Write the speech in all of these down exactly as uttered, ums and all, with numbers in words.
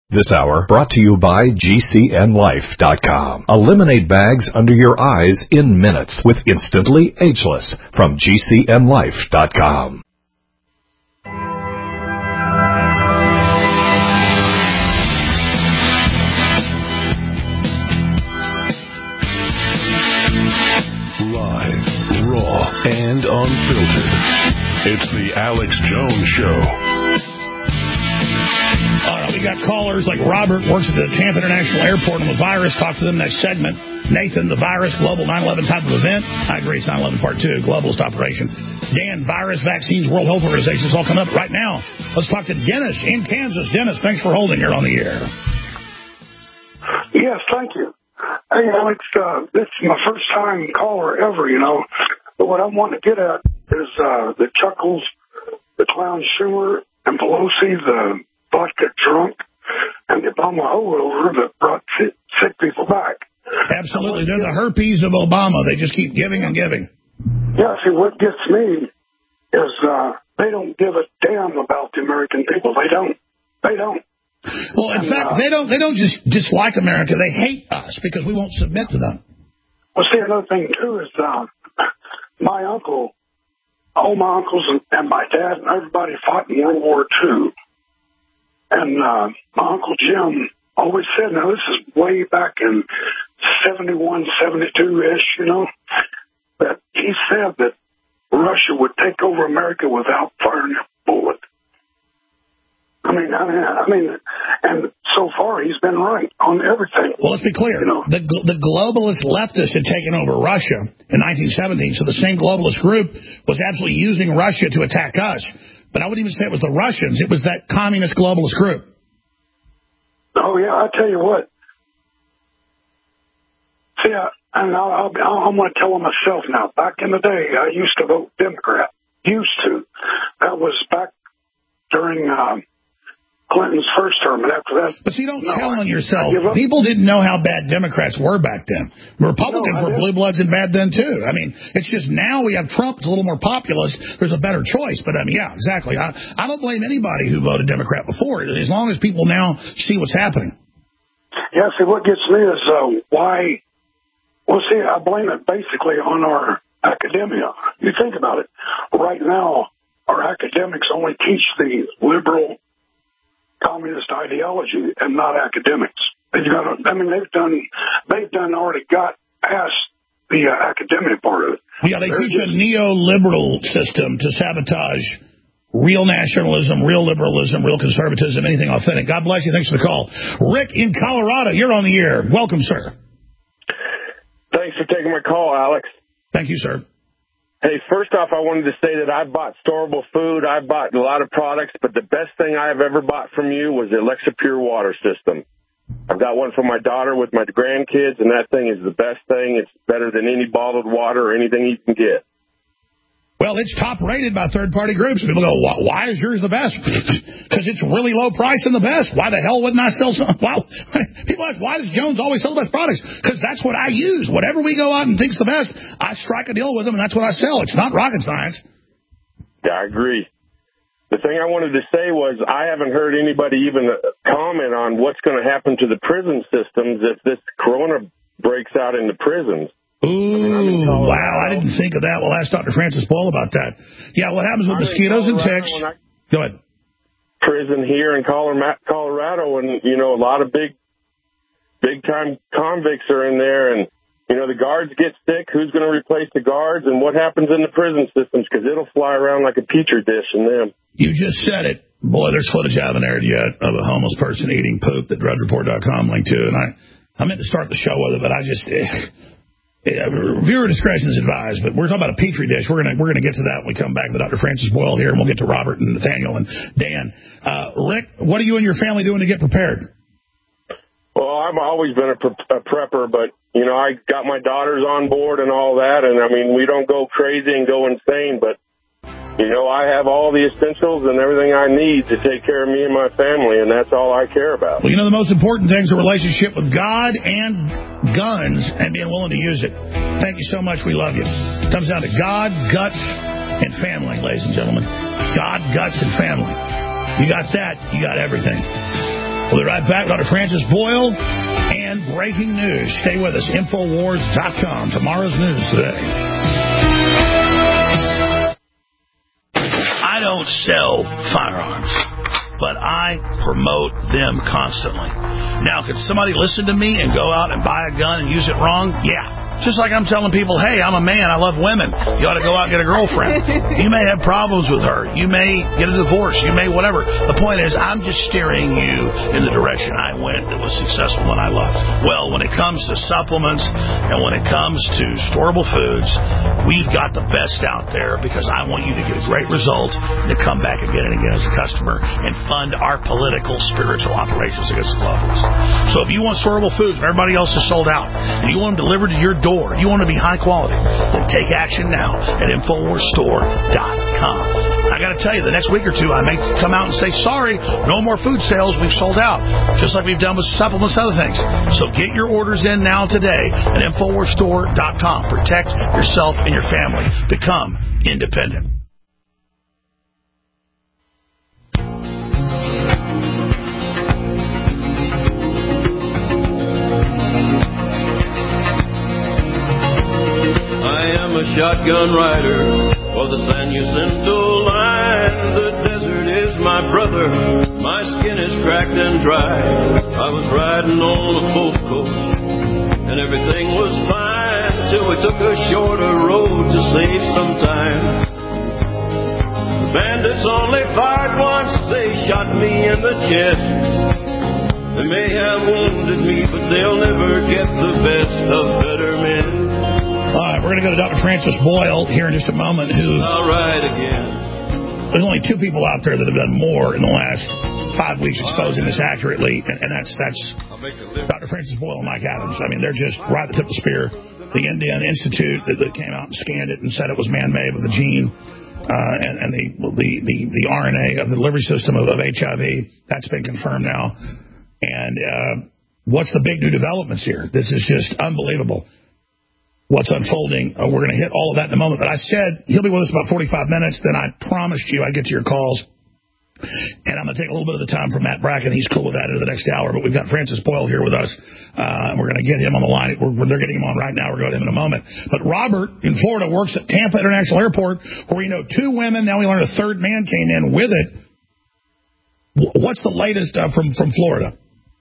This hour brought to you by G C N Life dot com. Eliminate bags under your eyes in minutes with Instantly Ageless from G C N Life dot com. Live, raw, and unfiltered. It's the Alex Jones Show. All right, we got callers like Robert, works at the Tampa International Airport on the virus. Talk to them next segment. Nathan, the virus, global nine eleven type of event. I agree, it's nine eleven part two, globalist operation. Dan, virus, vaccines, World Health Organization. It's all coming up right now. Let's talk to Dennis in Kansas. Dennis, thanks for holding. You're on the air. Yes, thank you. Hey, Alex, uh, this is my first time caller ever, you know. But what I want to get at is uh, the Chuckles, the Clown Schumer, and Pelosi, the vodka drunk, and the Obama holdover that brought sick, sick people back. Absolutely. They're the herpes of Obama. They just keep giving and giving. Yeah, see, what gets me is uh, they don't give a damn about the American people. They don't. They don't. Well, in and, fact, uh, they don't They don't just dislike America. They hate us because we won't submit to them. Well, see, another thing, too, is uh, my uncle, all my uncles and, and my dad and everybody fought in World War Two. And uh, my Uncle Jim always said, now this is way back in seventy-one, seventy-two-ish, you know, that he said that Russia would take over America without firing a bullet. I mean, I mean, I mean, and so far he's been right on everything. Well, let's be clear. You know, the, the globalist leftists had taken over Russia in nineteen seventeen, so the same globalist group was absolutely using Russia to attack us. But I wouldn't even say it was the Russians. It was that communist globalist group. Oh, yeah, I'll tell you what. See, I, and I'll, I'll, I'm going to tell them myself now. Back in the day, I used to vote Democrat. Used to. That was back during um, Clinton's first term. And after that... But see, don't no, tell on yourself. People didn't know how bad Democrats were back then. Republicans no, were blue bloods and bad then, too. I mean, it's just now we have Trump. It's a little more populist. There's a better choice. But, I mean, yeah, exactly. I, I don't blame anybody who voted Democrat before, as long as people now see what's happening. Yeah, see, what gets me is uh, why... Well, see, I blame it basically on our academia. You think about it. Right now, our academics only teach the liberal communist ideology and not academics. They've got, I mean, they've done, they've done already got past the uh, academic part of it. Yeah, they They're teach just, a neoliberal system to sabotage real nationalism, real liberalism, real conservatism, anything authentic. God bless you. Thanks for the call. Rick in Colorado, you're on the air. Welcome, sir. Thanks for taking my call, Alex. Thank you, sir. Hey, first off, I wanted to say that I bought storable food. I bought a lot of products, but the best thing I've ever bought from you was the Alexa Pure water system. I've got one for my daughter with my grandkids, and that thing is the best thing. It's better than any bottled water or anything you can get. Well, it's top-rated by third-party groups. People go, why is yours the best? Because it's really low price and the best. Why the hell wouldn't I sell some? Wow. People ask, why does Jones always sell the best products? Because that's what I use. Whatever we go out and think's the best, I strike a deal with them, and that's what I sell. It's not rocket science. Yeah, I agree. The thing I wanted to say was I haven't heard anybody even comment on what's going to happen to the prison systems if this corona breaks out in the prisons. Ooh, I mean, wow, I didn't think of that. We'll ask Doctor Francis Boyle about that. Yeah, what happens with I'm mosquitoes and ticks? I, Go ahead. Prison here in Colorado, and, you know, a lot of big, big-time convicts are in there, and, you know, the guards get sick. Who's going to replace the guards, and what happens in the prison systems? Because it'll fly around like a petri dish in them. You just said it. Boy, there's footage I haven't aired yet of a homeless person eating poop that Drudge Report dot com linked to, and I, I meant to start the show with it, but I just... Eh. Yeah, viewer discretion is advised, but we're talking about a petri dish. We're gonna we're gonna get to that when we come back with Doctor Francis Boyle here, and we'll get to Robert and Nathaniel and Dan. Uh, Rick, what are you and your family doing to get prepared? Well, I've always been a, pre- a prepper, but you know I got my daughters on board and all that, and I mean we don't go crazy and go insane, but you know I have all the essentials and everything I need to take care of me and my family, and that's all I care about. Well, you know the most important thing is a relationship with God and guns and being willing to use it. Thank you so much. We love you. It comes down to God, guts, and family, ladies and gentlemen. God, guts, and family. You got that, you got everything. We'll be right back. Doctor Francis Boyle and breaking news. Stay with us. Infowars dot com. Tomorrow's news today. I don't sell firearms, but I promote them constantly. Now, could somebody listen to me and go out and buy a gun and use it wrong? Yeah. Just like I'm telling people, hey, I'm a man, I love women. You ought to go out and get a girlfriend. You may have problems with her. You may get a divorce. You may whatever. The point is, I'm just steering you in the direction I went that was successful when I loved. Well, when it comes to supplements and when it comes to storable foods, we've got the best out there because I want you to get a great result and to come back again and again as a customer and fund our political, spiritual operations against the levels. So if you want storable foods and everybody else is sold out, and you want them delivered to your door, you want to be high quality, then take action now at Infowars Store dot com. I got to tell you, the next week or two, I may come out and say, sorry, no more food sales, we've sold out, just like we've done with supplements and other things. So get your orders in now today at Infowars Store dot com. Protect yourself and your family. Become independent. A shotgun rider for the San Jacinto line. The desert is my brother, my skin is cracked and dry. I was riding on a full coast and everything was fine till we took a shorter road to save some time. The bandits only fired once, they shot me in the chest. They may have wounded me, but they'll never get the best of better men. All right, we're going to go to Doctor Francis Boyle here in just a moment. Who? All right again. There's only two people out there that have done more in the last five weeks exposing this accurately, and, and that's that's Doctor Francis Boyle and Mike Adams. I mean, they're just right at the tip of the spear. The Indian Institute that, that came out and scanned it and said it was man-made with the gene uh, and, and the, the the the R N A of the delivery system of, of H I V. That's been confirmed now. And uh, what's the big new developments here? This is just unbelievable. What's unfolding. Uh, we're going to hit all of that in a moment. But I said he'll be with us about forty-five minutes. Then I promised you I'd get to your calls. And I'm going to take a little bit of the time from Matt Bracken. He's cool with that into the next hour. But we've got Francis Boyle here with us. Uh, and we're going to get him on the line. We're, they're getting him on right now. We're going to him in a moment. But Robert in Florida works at Tampa International Airport, where we know two women. Now we learned a third man came in with it. What's the latest uh, from, from Florida?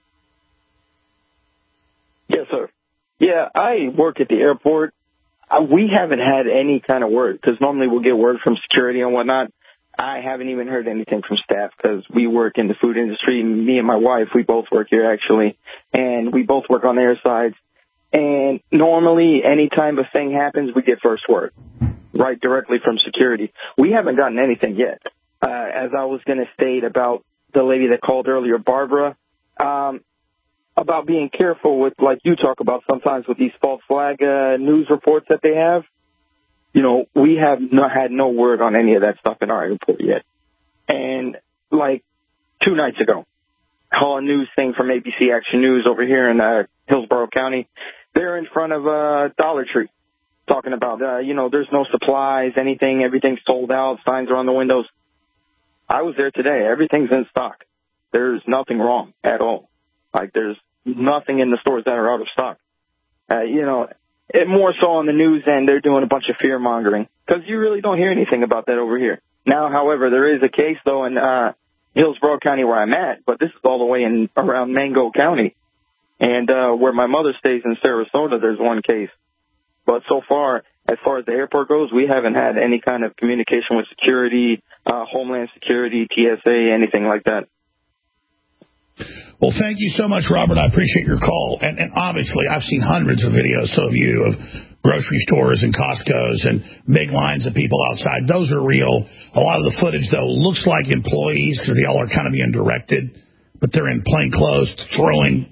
Yes, sir. Yeah, I work at the airport. Uh, we haven't had any kind of word, because normally we'll get word from security and whatnot. I haven't even heard anything from staff, because we work in the food industry. Me and my wife, we both work here, actually, and we both work on the air sides. And normally, any time a thing happens, we get first word, right directly from security. We haven't gotten anything yet. Uh, as I was going to state about the lady that called earlier, Barbara, um, about being careful with, like you talk about sometimes with these false flag uh, news reports that they have. You know, we have not had no word on any of that stuff in our airport yet. And like two nights ago, saw a news thing from A B C Action News over here in uh, Hillsborough County. They're in front of a Dollar Tree talking about, uh, you know, there's no supplies, anything, everything's sold out, signs are on the windows. I was there today. Everything's in stock. There's nothing wrong at all. Like, there's nothing in the stores that are out of stock. Uh, you know, it more so on the news end, they're doing a bunch of fear-mongering, because you really don't hear anything about that over here. Now, however, there is a case, though, in uh, Hillsborough County where I'm at, but this is all the way in around Mango County. And uh, where my mother stays in Sarasota, there's one case. But so far, as far as the airport goes, we haven't had any kind of communication with security, uh, Homeland Security, T S A, anything like that. Well, thank you so much, Robert. I appreciate your call. And, and obviously, I've seen hundreds of videos, so have you, of grocery stores and Costco's and big lines of people outside. Those are real. A lot of the footage, though, looks like employees, because they all are kind of being directed, but they're in plain clothes throwing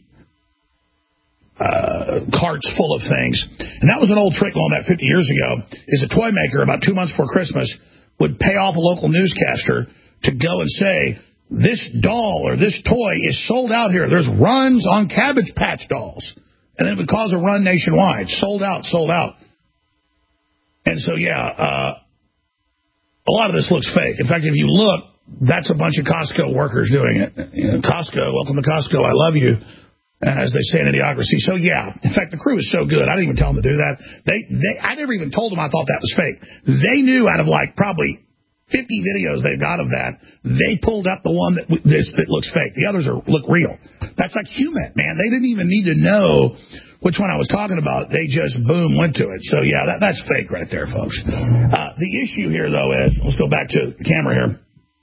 uh, carts full of things. And that was an old trick going back fifty years ago, is a toy maker about two months before Christmas would pay off a local newscaster to go and say, this doll or this toy is sold out here. There's runs on Cabbage Patch dolls. And then it would cause a run nationwide. Sold out, sold out. And so, yeah, uh, a lot of this looks fake. In fact, if you look, that's a bunch of Costco workers doing it. You know, Costco, welcome to Costco, I love you, as they say in Idiocracy. So, yeah, in fact, the crew is so good. I didn't even tell them to do that. They, they, I never even told them I thought that was fake. They knew out of, like, probably fifty videos they've got of that, they pulled up the one that this, that looks fake. The others are look real. That's like human, man. They didn't even need to know which one I was talking about. They just, boom, went to it. So, yeah, that, that's fake right there, folks. Uh, the issue here, though, is, let's go back to the camera here.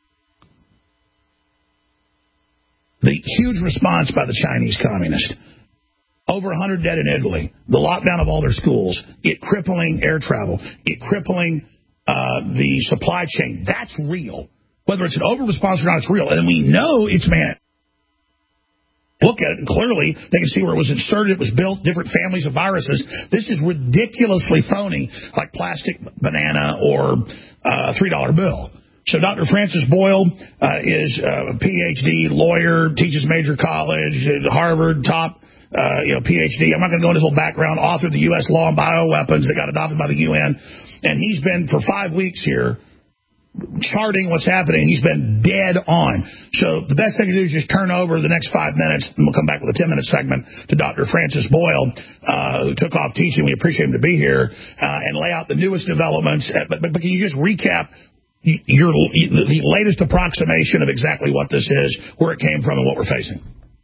The huge response by the Chinese communists. Over one hundred dead in Italy. The lockdown of all their schools. It crippling air travel. It crippling uh, the supply chain. That's real. Whether it's an over-response or not, it's real. And we know it's man. Look at it, and clearly they can see where it was inserted, it was built, different families of viruses. This is ridiculously phony, like plastic banana or a uh, three dollar bill. So Doctor Francis Boyle uh, is a P H D lawyer, teaches major college, at Harvard, top uh, you know, P H D. I'm not going to go into his whole background. Author of the U S law on bioweapons that got adopted by the U N. And he's been, for five weeks here, charting what's happening. He's been dead on. So the best thing to do is just turn over the next five minutes, and we'll come back with a ten-minute segment to Doctor Francis Boyle, uh, who took off teaching. We appreciate him to be here, uh, and lay out the newest developments. But, but, but can you just recap your the latest approximation of exactly what this is, where it came from, and what we're facing?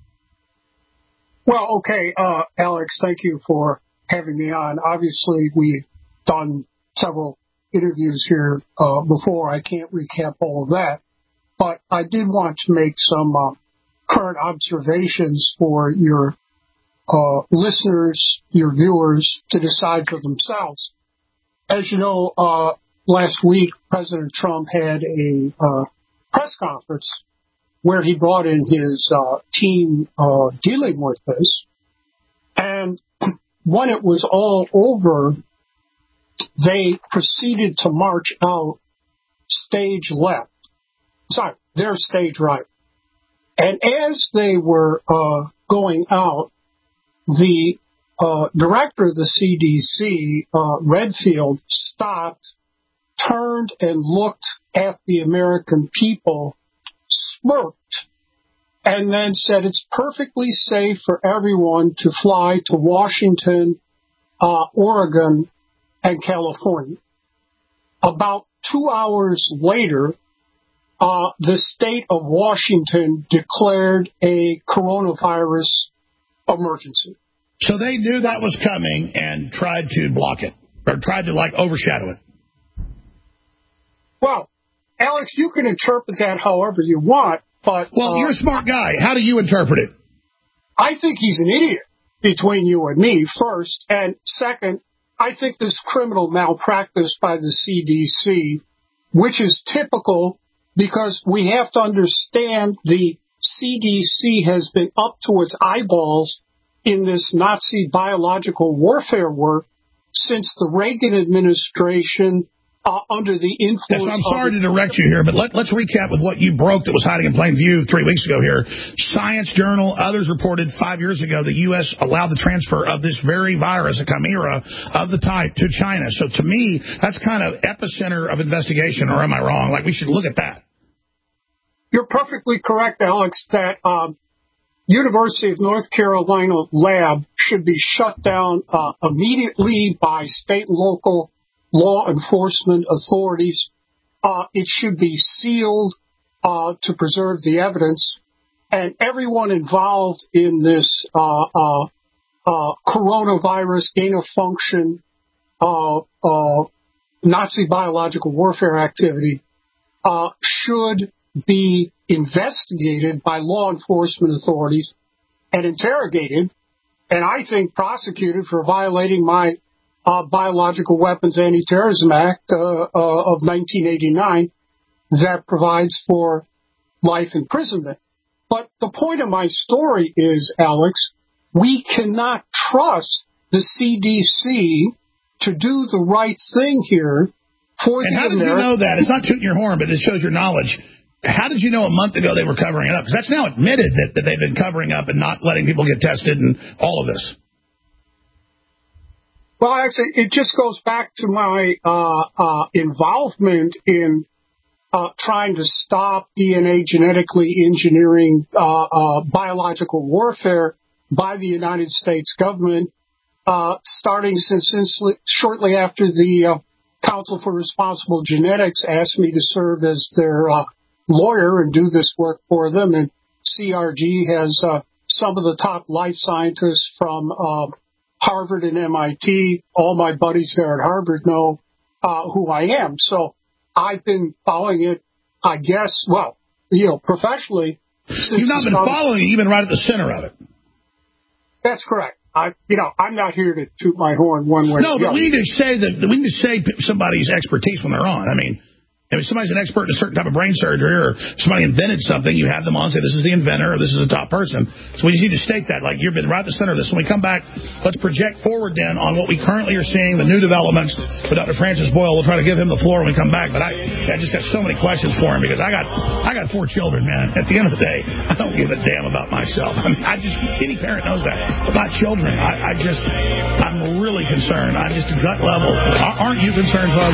Well, okay, uh, Alex, thank you for having me on. Obviously, we've done several interviews here uh, before. I can't recap all of that, but I did want to make some uh, current observations for your uh, listeners, your viewers, to decide for themselves. As you know, uh, last week, President Trump had a uh, press conference where he brought in his uh, team uh, dealing with this. And when it was all over, they proceeded to march out stage left. Sorry, their stage right. And as they were uh, going out, the uh, director of the C D C, uh, Redfield, stopped, turned and looked at the American people, smirked, and then said it's perfectly safe for everyone to fly to Washington, uh, Oregon, and California. About two hours later, uh, the state of Washington declared a coronavirus emergency. So they knew that was coming and tried to block it, or tried to, like, overshadow it. Well, Alex, you can interpret that however you want, but... Well, uh, you're a smart guy. How do you interpret it? I think he's an idiot, between you and me, first. And second, I think this criminal malpractice by the C D C, which is typical because we have to understand the C D C has been up to its eyeballs in this Nazi biological warfare work since the Reagan administration uh, under the influence yes, I'm sorry of... to direct you here, but let, let's recap with what you broke that was hiding in plain view three weeks ago here. Science Journal, others reported five years ago the U S allowed the transfer of this very virus, a chimera, of the type to China. So to me, that's kind of epicenter of investigation, or am I wrong? Like, we should look at that. You're perfectly correct, Alex, that um, University of North Carolina lab should be shut down uh, immediately by state and local law enforcement authorities. Uh, it should be sealed uh, to preserve the evidence. And everyone involved in this uh, uh, uh, coronavirus gain-of-function uh, uh, Nazi biological warfare activity uh, should be investigated by law enforcement authorities and interrogated, and I think prosecuted for violating my uh, Biological Weapons Anti-Terrorism Act uh, uh, of nineteen eighty-nine that provides for life imprisonment. But the point of my story is, Alex, we cannot trust the C D C to do the right thing here for and the how did American... you know that? It's not tooting your horn, but it shows your knowledge. How did you know a month ago they were covering it up? Because that's now admitted that, that they've been covering up and not letting people get tested and all of this. Well, actually, it just goes back to my uh, uh, involvement in uh, trying to stop D N A genetically engineering uh, uh, biological warfare by the United States government, uh, starting since, since shortly after the uh, Council for Responsible Genetics asked me to serve as their uh, lawyer and do this work for them. And C R G has uh, some of the top life scientists from uh, Harvard and M I T. All my buddies there at Harvard know uh, who I am. So I've been following it, I guess, well, you know, professionally. You've not been following it, you've been right at the center of it. That's correct. I, you know, I'm not here to toot my horn one way. No, but we need to say that we need to say somebody's expertise when they're on. I mean, if somebody's an expert in a certain type of brain surgery or somebody invented something, you have them on and say this is the inventor or this is a top person. So we just need to state that. Like, you've been right at the center of this. When we come back, let's project forward then on what we currently are seeing, the new developments. But Doctor Francis Boyle, we'll try to give him the floor when we come back. But I, I just got so many questions for him because I got I got four children, man. At the end of the day, I don't give a damn about myself. I mean, I just, any parent knows that. About children, I, I just, I'm really concerned. I'm just gut level. Aren't you concerned, folks?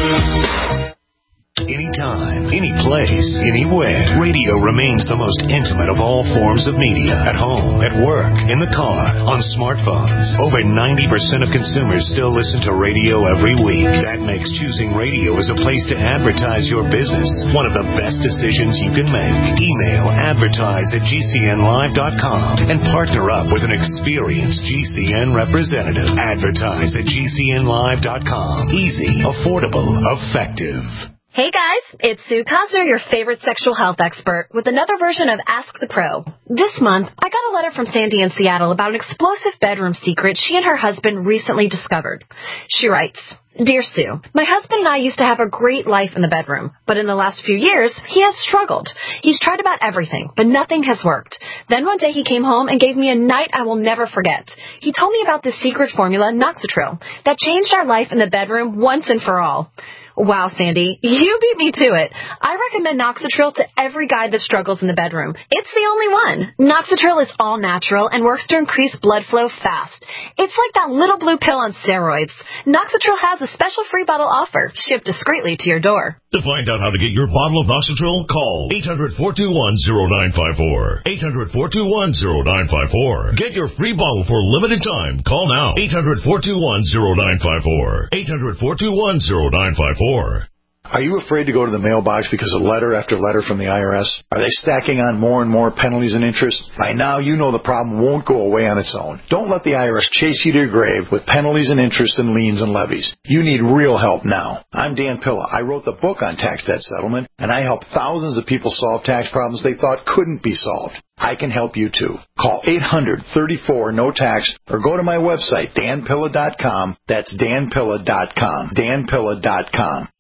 Anytime, any place, anywhere. Radio remains the most intimate of all forms of media. At home, at work, in the car, on smartphones. Over ninety percent of consumers still listen to radio every week. That makes choosing radio as a place to advertise your business one of the best decisions you can make. Email advertise at G C N live dot com and partner up with an experienced G C N representative. Advertise at G C N live dot com. Easy, affordable, effective. Hey guys, it's Sue Cosner, your favorite sexual health expert, with another version of Ask the Pro. This month, I got a letter from Sandy in Seattle about an explosive bedroom secret she and her husband recently discovered. She writes, Dear Sue, my husband and I used to have a great life in the bedroom, but in the last few years, he has struggled. He's tried about everything, but nothing has worked. Then one day he came home and gave me a night I will never forget. He told me about the secret formula, Noxitril, that changed our life in the bedroom once and for all. Wow, Sandy, you beat me to it. I recommend Noxitril to every guy that struggles in the bedroom. It's the only one. Noxitril is all natural and works to increase blood flow fast. It's like that little blue pill on steroids. Noxitril has a special free bottle offer, shipped discreetly to your door. To find out how to get your bottle of Noxitril, call eight hundred, four two one, zero nine five four. eight hundred, four two one, zero nine five four. Get your free bottle for a limited time. Call now. eight hundred, four two one, zero nine five four. eight hundred, four two one, zero nine five four. Are you afraid to go to the mailbox because of letter after letter from the I R S? Are they stacking on more and more penalties and interest? By now, you know the problem won't go away on its own. Don't let the I R S chase you to your grave with penalties and interest and liens and levies. You need real help now. I'm Dan Pilla. I wrote the book on tax debt settlement, and I help thousands of people solve tax problems they thought couldn't be solved. I can help you too. Call eight hundred, thirty-four, no tax or go to my website, dan pilla dot com. That's dan pilla dot com. dan pilla dot com.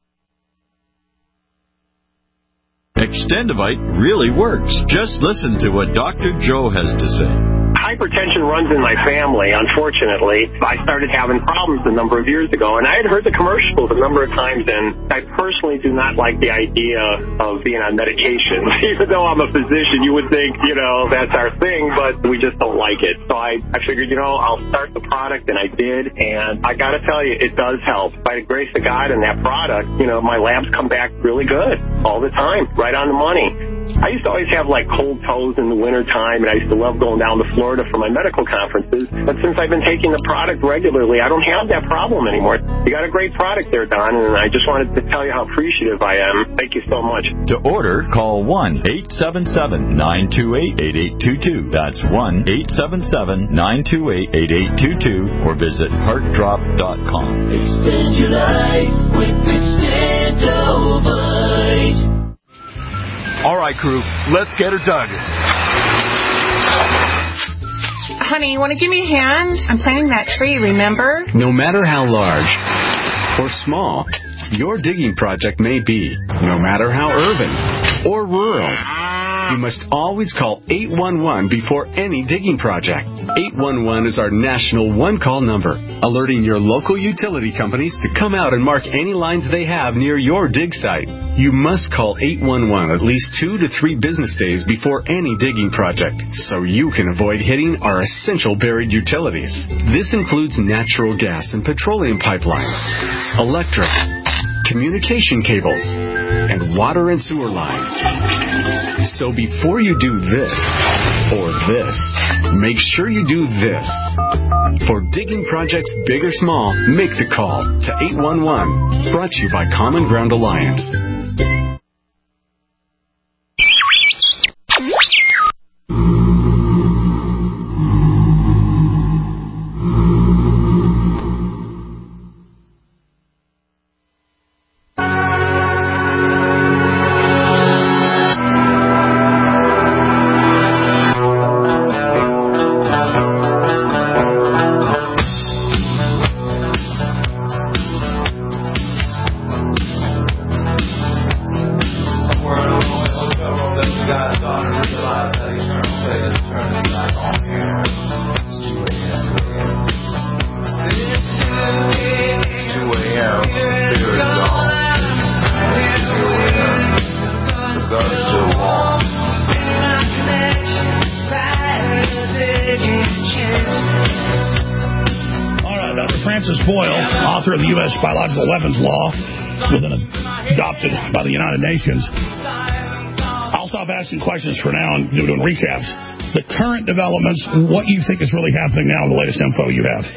Extendivite really works. Just listen to what Doctor Joe has to say. Hypertension runs in my family, unfortunately. I started having problems a number of years ago, and I had heard the commercials a number of times, and I personally do not like the idea of being on medication. Even though I'm a physician, you would think, you know, that's our thing, but we just don't like it. So I, I figured, you know, I'll start the product, and I did, and I got to tell you, it does help. By the grace of God and that product, you know, my labs come back really good all the time, right on the money. I used to always have, like, cold toes in the wintertime, and I used to love going down to Florida for my medical conferences. But since I've been taking the product regularly, I don't have that problem anymore. You got a great product there, Don, and I just wanted to tell you how appreciative I am. Thank you so much. To order, call one eight seven seven, nine two eight, eight eight two two. That's one eight seven seven, nine two eight, eight eight two two, or visit heart drop dot com. Extend your life with Extendivite. All right, crew, let's get her dug. Honey, you want to give me a hand? I'm planting that tree, remember? No matter how large or small your digging project may be, no matter how urban or rural, you must always call eight one one before any digging project. eight one one is our national one-call number, alerting your local utility companies to come out and mark any lines they have near your dig site. You must call eight one one at least two to three business days before any digging project, so you can avoid hitting our essential buried utilities. This includes natural gas and petroleum pipelines, electric, communication cables, and water and sewer lines. So before you do this or this, make sure you do this. For digging projects big or small, make the call to eight one one. Brought to you by Common Ground Alliance. Biological weapons law was adopted by the United Nations. I'll stop asking questions for now and doing recaps. The current developments, what you think is really happening now, the latest info you have.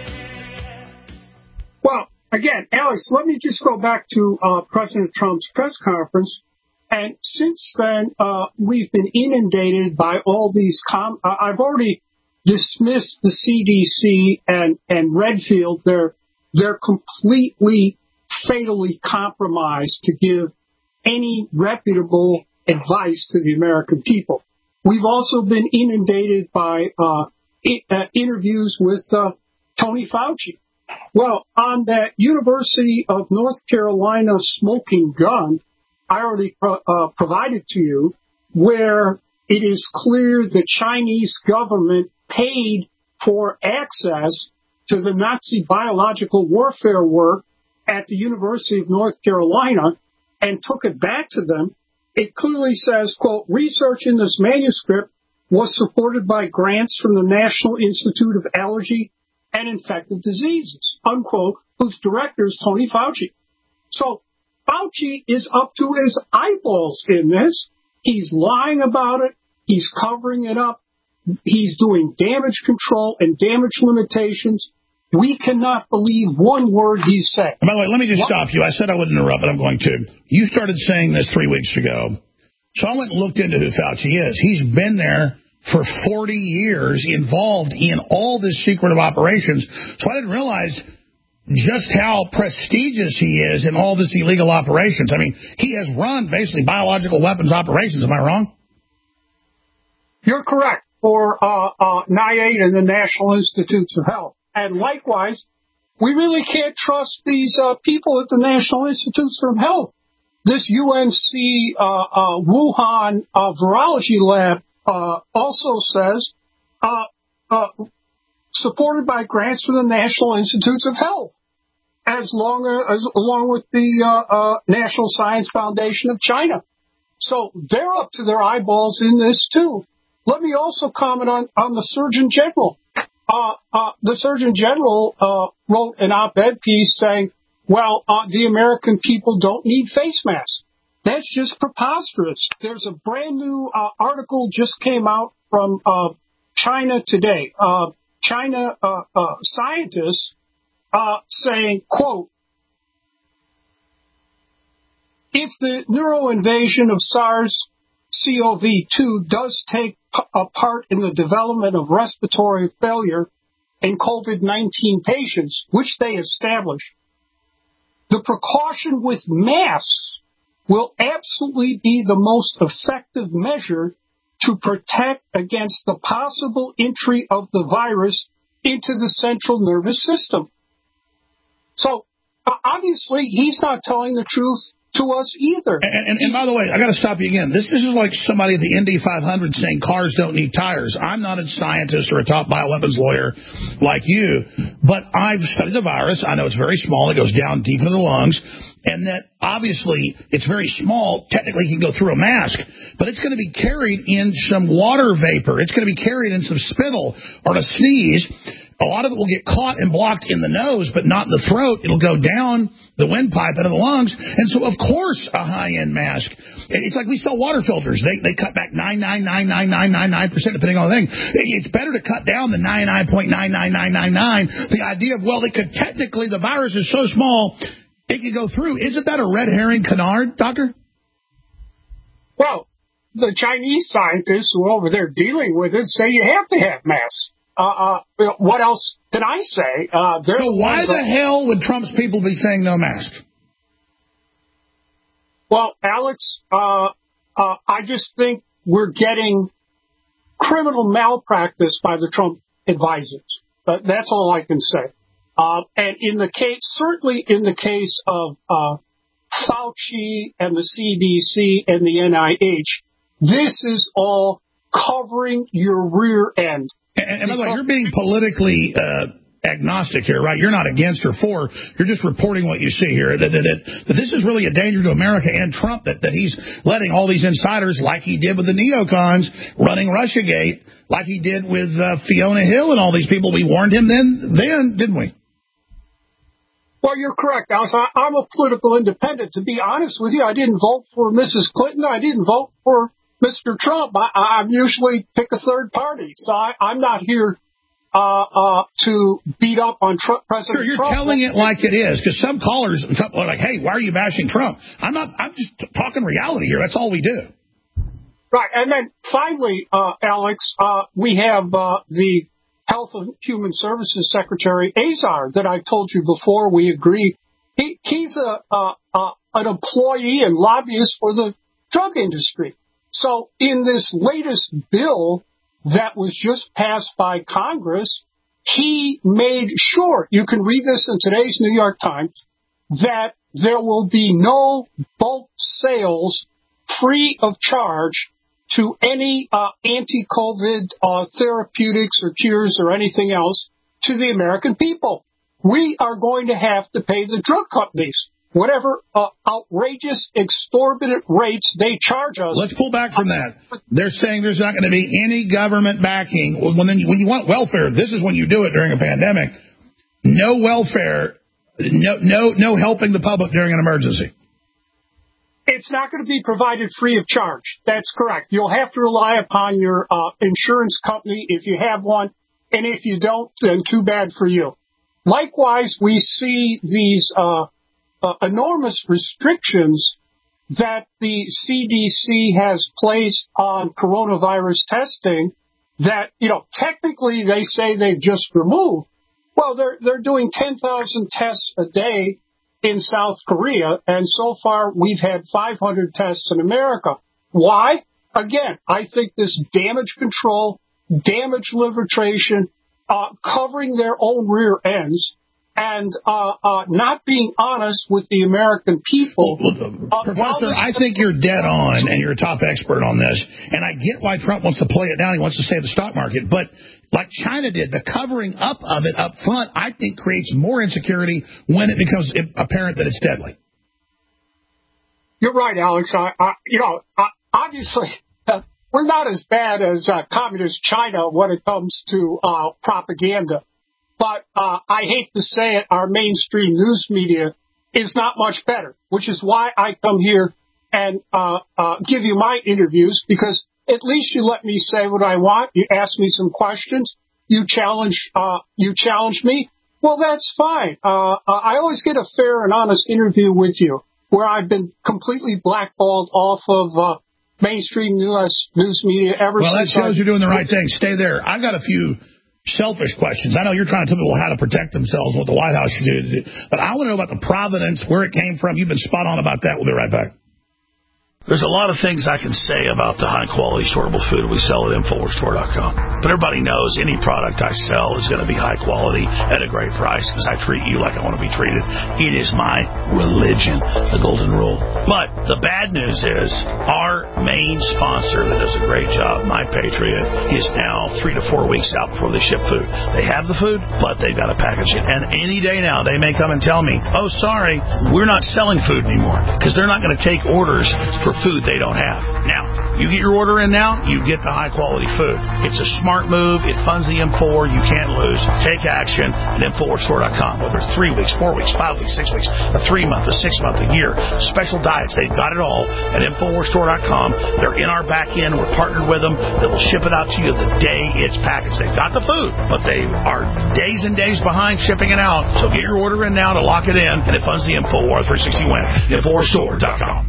Well, again, Alex, let me just go back to uh, President Trump's press conference. And since then, uh, we've been inundated by all these... Com- uh, I've already dismissed the C D C and, and Redfield. They're They're completely fatally compromised to give any reputable advice to the American people. We've also been inundated by uh, I- uh, interviews with uh, Tony Fauci. Well, on that University of North Carolina smoking gun, I already pro- uh, provided to you, where it is clear the Chinese government paid for access to the Nazi biological warfare work at the University of North Carolina and took it back to them. It clearly says, quote, research in this manuscript was supported by grants from the National Institute of Allergy and Infectious Diseases, unquote, whose director is Tony Fauci. So Fauci is up to his eyeballs in this. He's lying about it. He's covering it up. He's doing damage control and damage limitations. We cannot believe one word he's saying. By the way, let me just what? stop you. I said I wouldn't interrupt, but I'm going to. You started saying this three weeks ago. So I went and looked into who Fauci is. He's been there for forty years, involved in all this secretive operations. So I didn't realize just how prestigious he is in all this illegal operations. I mean, he has run basically biological weapons operations. Am I wrong? You're correct. For uh, uh, NIAID and the National Institutes of Health. And likewise, we really can't trust these uh, people at the National Institutes of Health. This U N C uh, uh, Wuhan uh, virology lab uh, also says, uh, uh, supported by grants from the National Institutes of Health, as long as along with the uh, uh, National Science Foundation of China. So they're up to their eyeballs in this too. Let me also comment on, on the Surgeon General. Uh, uh, the Surgeon General uh, wrote an op-ed piece saying, well, uh, the American people don't need face masks. That's just preposterous. There's a brand new uh, article just came out from uh, China Today. Uh, China uh, uh, scientists uh, saying, quote, if the neuroinvasion of SARS-C o V two does take a part in the development of respiratory failure in COVID nineteen patients, which they establish, the precaution with masks will absolutely be the most effective measure to protect against the possible entry of the virus into the central nervous system. So, uh, obviously, he's not telling the truth to us either. And, and, and by the way, I got to stop you again. This, this is like somebody at the Indy five hundred saying cars don't need tires. I'm not a scientist or a top bioweapons lawyer like you, but I've studied the virus. I know it's very small. It goes down deep into the lungs. And that obviously it's very small. Technically, it can go through a mask, but it's going to be carried in some water vapor. It's going to be carried in some spittle or a sneeze. A lot of it will get caught and blocked in the nose, but not in the throat. It'll go down the windpipe into the lungs. And so, of course, a high-end mask. It's like we sell water filters. They they cut back nine nine nine nine nine nine nine percent depending on the thing. It's better to cut down the ninety-nine point nine nine nine nine nine. The idea of, well, they could technically, the virus is so small, it could go through. Isn't that a red herring canard, Doctor? Well, the Chinese scientists who are over there dealing with it say you have to have masks. Uh, uh, what else can I say? Uh, so why the hell would Trump's people be saying no masks? Well, Alex, uh, uh, I just think we're getting criminal malpractice by the Trump advisors. Uh, that's all I can say. Uh, and in the case, certainly in the case of uh, Fauci and the C D C and the N I H, this is all covering your rear end. And, and by the way, you're being politically uh, agnostic here, right? You're not against or for. You're just reporting what you see here. That, that, that, that this is really a danger to America and Trump, that, that he's letting all these insiders, like he did with the neocons, running Russiagate, like he did with uh, Fiona Hill and all these people. We warned him then, then, didn't we? Well, you're correct, Alex. I, I'm a political independent. To be honest with you, I didn't vote for Missus Clinton. I didn't vote for Mister Trump. I, I usually pick a third party. So I, I'm not here uh, uh, to beat up on Trump, President Trump. Sure, you're Trump. telling it like it is, because some callers are like, hey, why are you bashing Trump? I'm not. I'm just talking reality here. That's all we do. Right. And then finally, uh, Alex, uh, we have uh, the Health and Human Services Secretary Azar that I told you before. We agree. He, he's a, a, a an employee and lobbyist for the drug industry. So in this latest bill that was just passed by Congress, he made sure, you can read this in today's New York Times, that there will be no bulk sales free of charge to any uh, anti-COVID uh, therapeutics or cures or anything else to the American people. We are going to have to pay the drug companies whatever uh, outrageous, exorbitant rates they charge us. Let's pull back from that. They're saying there's not going to be any government backing. When, then you, when you want welfare, this is when you do it during a pandemic. No welfare, no, no, no helping the public during an emergency. It's not going to be provided free of charge. That's correct. You'll have to rely upon your uh, insurance company if you have one, and if you don't, then too bad for you. Likewise, we see these uh, uh, enormous restrictions that the C D C has placed on coronavirus testing that, you know, technically they say they've just removed. Well, they're they're doing ten thousand tests a day in South Korea, and so far we've had five hundred tests in America. Why? Again, I think this damage control, damage limitation, uh, covering their own rear ends, and uh, uh, not being honest with the American people. Uh, Professor, I think you're dead on, and you're a top expert on this, and I get why Trump wants to play it down. He wants to save the stock market, but like China did, the covering up of it up front, I think, creates more insecurity when it becomes apparent that it's deadly. You're right, Alex. I, I, you know, I, obviously, uh, we're not as bad as uh, communist China when it comes to uh, propaganda. But uh, I hate to say it, our mainstream news media is not much better, which is why I come here and uh, uh, give you my interviews, because at least you let me say what I want. You ask me some questions. You challenge, uh, you challenge me. Well, that's fine. Uh, uh, I always get a fair and honest interview with you, where I've been completely blackballed off of uh, mainstream news news media ever well, since. Well, that shows I, you're doing the right thing. Stay there. I've got a few selfish questions. I know you're trying to tell people how to protect themselves, what the White House should do, but I want to know about the provenance, where it came from. You've been spot on about that. We'll be right back. There's a lot of things I can say about the high-quality storable food we sell at Infowars Store dot com. But everybody knows any product I sell is going to be high quality at a great price, because I treat you like I want to be treated. It is my religion, the golden rule. But the bad news is our main sponsor that does a great job, My Patriot, is now three to four weeks out before they ship food. They have the food, but they've got to package it. And any day now, they may come and tell me, oh, sorry, we're not selling food anymore, because they're not going to take orders for food they don't have. Now, You get your order in now, you get the high-quality food. It's a smart move. It funds the InfoWar. You can't lose. Take action at Infowar Store dot com. Whether it's three weeks, four weeks, five weeks, six weeks, a three-month, a six-month, a year, special diets, they've got it all at Infowar Store dot com. They're in our back end. We're partnered with them. They will ship it out to you the day it's packaged. They've got the food, but they are days and days behind shipping it out. So get your order in now to lock it in, and it funds the InfoWar three sixty win. Infowar Store dot com.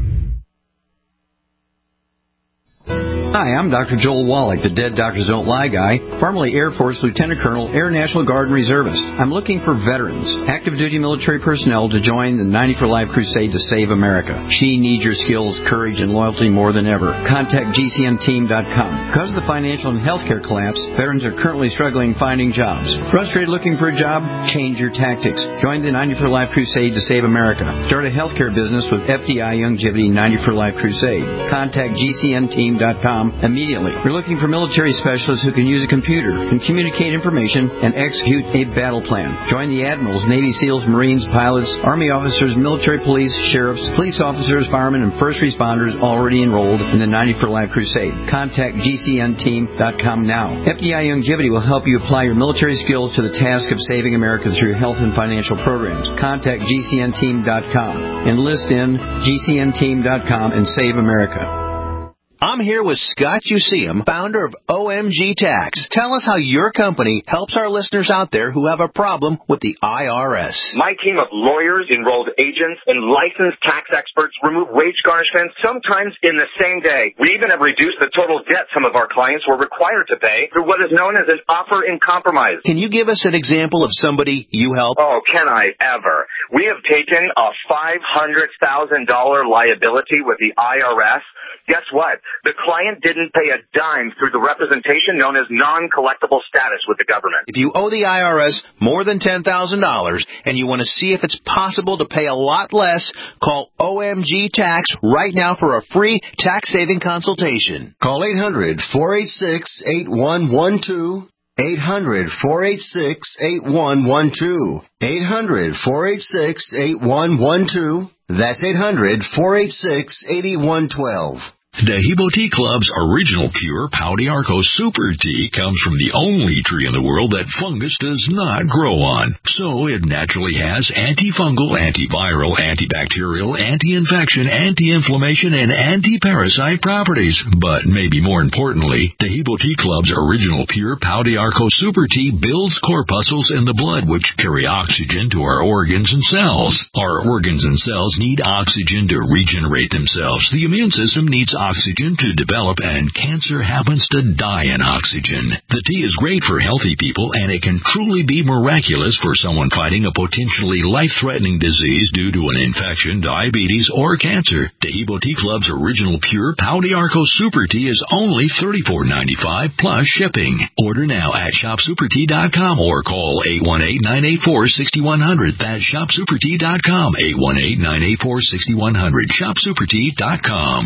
Hi, I'm Doctor Joel Wallach, the Dead Doctors Don't Lie guy, formerly Air Force Lieutenant Colonel, Air National Guard and Reservist. I'm looking for veterans, active duty military personnel to join the ninety for Life crusade to save America. She needs your skills, courage, and loyalty more than ever. Contact G C N team dot com. Because of the financial and healthcare collapse, veterans are currently struggling finding jobs. Frustrated looking for a job? Change your tactics. Join the ninety for Life crusade to save America. Start a healthcare business with F D I Youngevity ninety for Life crusade. Contact G C N team dot com immediately. We're looking for military specialists who can use a computer, can communicate information, and execute a battle plan. Join the admirals, Navy SEALs, Marines, pilots, Army officers, military police, sheriffs, police officers, firemen, and first responders already enrolled in the ninety for Life crusade. Contact G C N team dot com now. F D I Youngevity will help you apply your military skills to the task of saving America through health and financial programs. Contact G C N team dot com. Enlist in G C N team dot com and save America. I'm here with Scott Useum, founder of O M G Tax. Tell us how your company helps our listeners out there who have a problem with the I R S. My team of lawyers, enrolled agents, and licensed tax experts remove wage garnishments sometimes in the same day. We even have reduced the total debt some of our clients were required to pay through what is known as an offer in compromise. Can you give us an example of somebody you help? Oh, can I ever? We have taken a five hundred thousand dollars liability with the I R S. Guess what? The client didn't pay a dime through the representation known as non-collectible status with the government. If you owe the I R S more than ten thousand dollars and you want to see if it's possible to pay a lot less, call O M G Tax right now for a free tax-saving consultation. Call eight hundred, four eight six, eight one one two. eight hundred, four eight six, eight one one two. eight hundred, four eight six, eight one one two. That's eight hundred, four eight six, eight one one two. Dehibo Tea Club's original pure Pau d'Arco Super Tea comes from the only tree in the world that fungus does not grow on. So it naturally has antifungal, antiviral, antibacterial, anti-infection, anti-inflammation, and anti-parasite properties. But maybe more importantly, Dehibo Tea Club's original pure Pau d'Arco Super Tea builds corpuscles in the blood which carry oxygen to our organs and cells. Our organs and cells need oxygen to regenerate themselves. The immune system needs oxygen to develop, and cancer happens to die in oxygen. The tea is great for healthy people, and it can truly be miraculous for someone fighting a potentially life-threatening disease due to an infection, diabetes, or cancer. Dehibo Tea Club's original pure Pau d'Arco Super Tea is only thirty-four dollars and ninety-five cents plus shipping. Order now at shop super tea dot com or call eight one eight, nine eight four, six one zero zero. That's shop super tea dot com, eight one eight, nine eight four, six one zero zero. shop super tea dot com.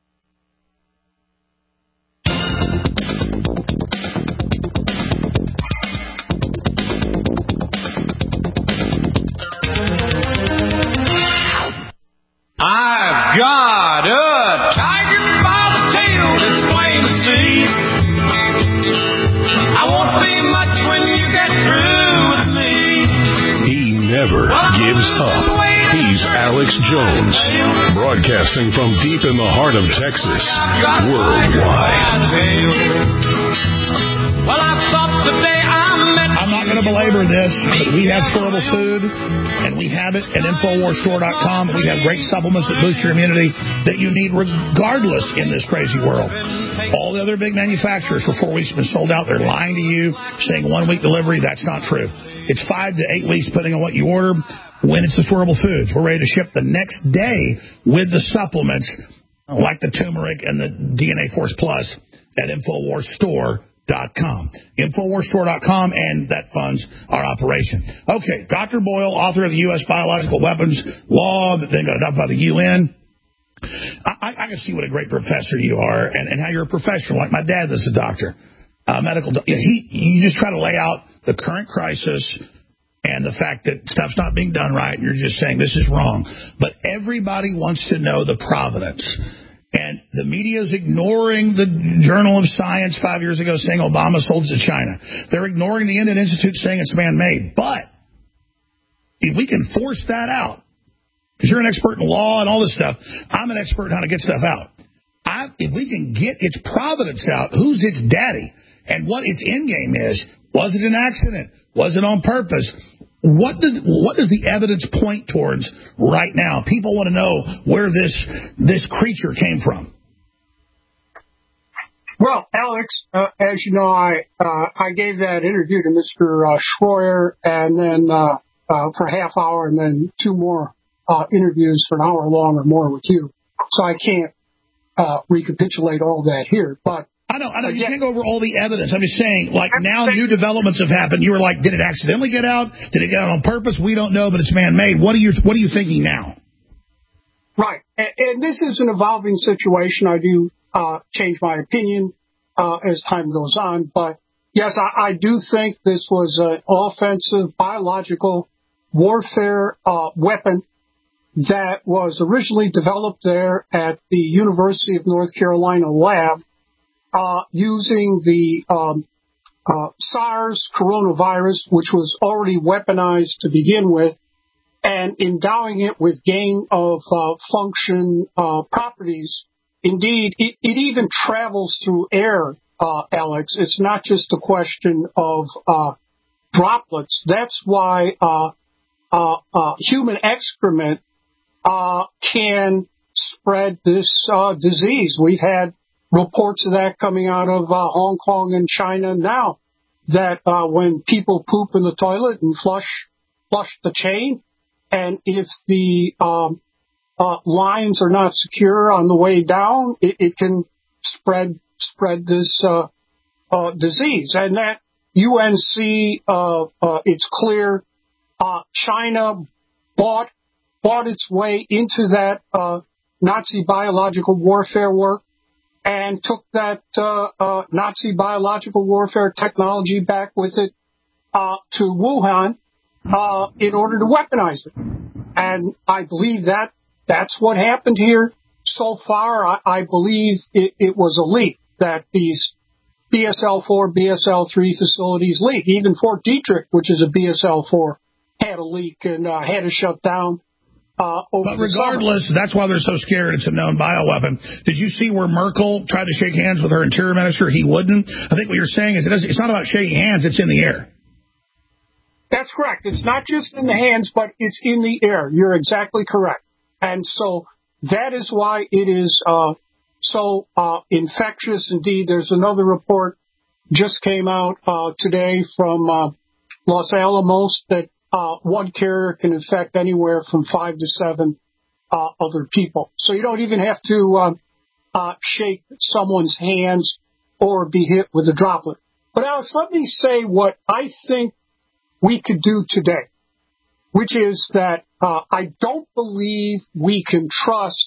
I've got a tiger by the tail that's plain to see. I won't be much when you get through with me. He never gives up. He's Alex Jones, broadcasting from deep in the heart of Texas, worldwide. Well, I thought today I met. I'm not going to belabor this, but we have storable food, and we have it at Infowar Store dot com. We have great supplements that boost your immunity that you need regardless in this crazy world. All the other big manufacturers for four weeks have been sold out. They're lying to you, saying one-week delivery. That's not true. It's five to eight weeks, depending on what you order, when it's the storable foods. We're ready to ship the next day with the supplements, like the turmeric and the D N A Force Plus at Infowar Store dot com. Infowar Store dot com, and that funds our operation. Okay, Doctor Boyle, author of the U S Biological Weapons Law that then got adopted by the U N. I, I can see what a great professor you are, and, and how you're a professional. Like my dad is a doctor, uh, medical. You know, he, you just try to lay out the current crisis and the fact that stuff's not being done right, and you're just saying this is wrong. But everybody wants to know the providence. And the media is ignoring the Journal of Science five years ago saying Obama sold it to China. They're ignoring the Indian Institute saying it's man-made. But if we can force that out, because you're an expert in law and all this stuff, I'm an expert in how to get stuff out. I, if we can get its providence out, who's its daddy, and what its end game is, was it an accident? Was it on purpose? What does what does the evidence point towards right now? People want to know where this this creature came from. Well, Alex, uh, as you know, I uh, I gave that interview to Mister Uh, Schroyer, and then uh, uh, for a half hour, and then two more uh, interviews for an hour long or more with you. So I can't uh, recapitulate all that here, but. I know, I know. You can't go over all the evidence. I'm just saying, like, now new developments have happened. You were like, did it accidentally get out? Did it get out on purpose? We don't know, but it's man-made. What are you, what are you thinking now? Right. And, and this is an evolving situation. I do uh, change my opinion uh, as time goes on. But, yes, I, I do think this was an offensive biological warfare uh, weapon that was originally developed there at the University of North Carolina lab. Uh, using the um, uh, SARS coronavirus, which was already weaponized to begin with, and endowing it with gain of uh, function uh, properties. Indeed, it, it even travels through air, uh, Alex. It's not just a question of uh, droplets. That's why uh, uh, uh, human excrement uh, can spread this uh, disease. We've had reports of that coming out of uh, Hong Kong and China now, that uh, when people poop in the toilet and flush flush the chain, and if the um, uh, lines are not secure on the way down, it, it can spread spread this uh, uh, disease. And that U N C, uh, uh, it's clear, uh, China bought bought its way into that uh, Nazi biological warfare work, and took that uh, uh, Nazi biological warfare technology back with it uh, to Wuhan uh, in order to weaponize it. And I believe that that's what happened here. So far, I, I believe it, it was a leak, that these B S L four, B S L three facilities leak. Even Fort Detrick, which is a B S L four, had a leak and uh, had to shut down. Uh, but regardless, that's why they're so scared. It's a known bioweapon. Did you see where Merkel tried to shake hands with her interior minister? He wouldn't. I think what you're saying is it doesn't, it's not about shaking hands. It's in the air. That's correct. It's not just in the hands, but it's in the air. You're exactly correct. And so that is why it is uh, so uh, infectious. Indeed, there's another report just came out uh, today from uh, Los Alamos that Uh, one carrier can infect anywhere from five to seven uh, other people. So you don't even have to uh, uh, shake someone's hands or be hit with a droplet. But Alex, let me say what I think we could do today, which is that uh, I don't believe we can trust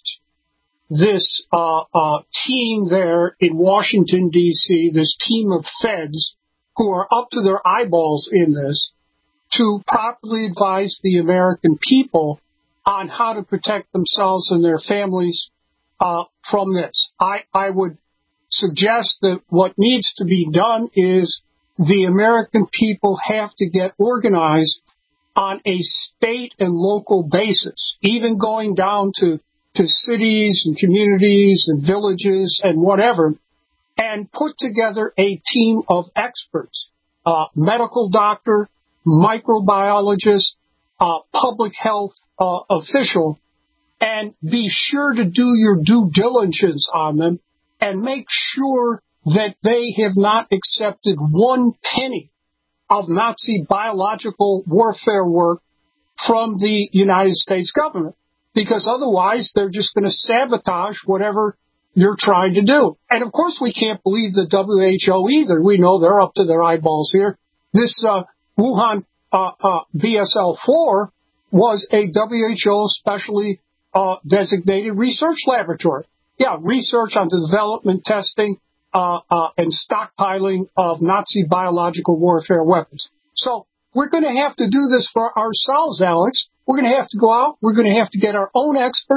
this uh, uh, team there in Washington, D C, this team of feds who are up to their eyeballs in this, to properly advise the American people on how to protect themselves and their families uh, from this. I, I would suggest that what needs to be done is the American people have to get organized on a state and local basis, even going down to, to cities and communities and villages and whatever, and put together a team of experts, uh, medical doctor, microbiologist, uh, public health uh, official, and be sure to do your due diligence on them and make sure that they have not accepted one penny of Nazi biological warfare work from the United States government, because otherwise they're just going to sabotage whatever you're trying to do. And, of course, we can't believe the W H O either. We know they're up to their eyeballs here. This uh, Wuhan uh, uh, B S L four was a W H O specially uh, designated research laboratory. Yeah, research on the development, testing, uh, uh, and stockpiling of Nazi biological warfare weapons. So we're going to have to do this for ourselves, Alex. We're going to have to go out. We're going to have to get our own experts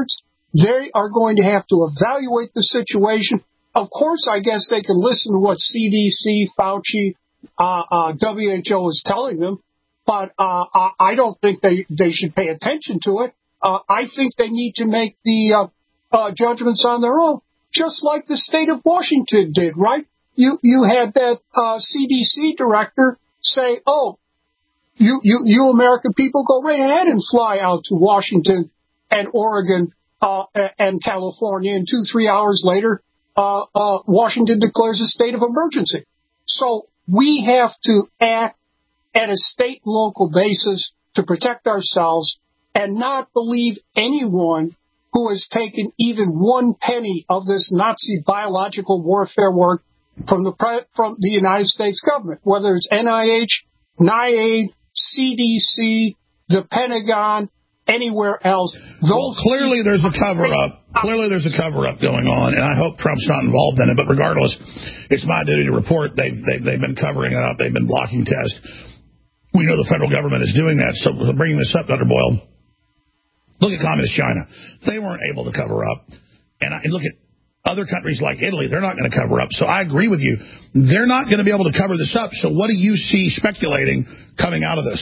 They are going to have to evaluate the situation. Of course, I guess they can listen to what C D C, Fauci, uh, uh, W H O is telling them, but uh, I don't think they, they should pay attention to it. Uh, I think they need to make the uh, uh, judgments on their own, just like the state of Washington did, right? You you had that uh, C D C director say, oh, you, you, you American people go right ahead and fly out to Washington and Oregon uh, and California, and two, three hours later, uh, uh, Washington declares a state of emergency. So we have to act at a state and local basis to protect ourselves and not believe anyone who has taken even one penny of this Nazi biological warfare work from the pre- from the United States government, whether it's N I H, NIAID, C D C, the Pentagon, anywhere else. Those well, clearly there's a cover-up. Clearly there's a cover-up going on, and I hope Trump's not involved in it. But regardless, it's my duty to report they've, they've, they've been covering it up. They've been blocking tests. We know the federal government is doing that. So bringing this up, Doctor Boyle, look at Communist China. They weren't able to cover up. And, I, and look at other countries like Italy. They're not going to cover up. So I agree with you. They're not going to be able to cover this up. So what do you see speculating coming out of this?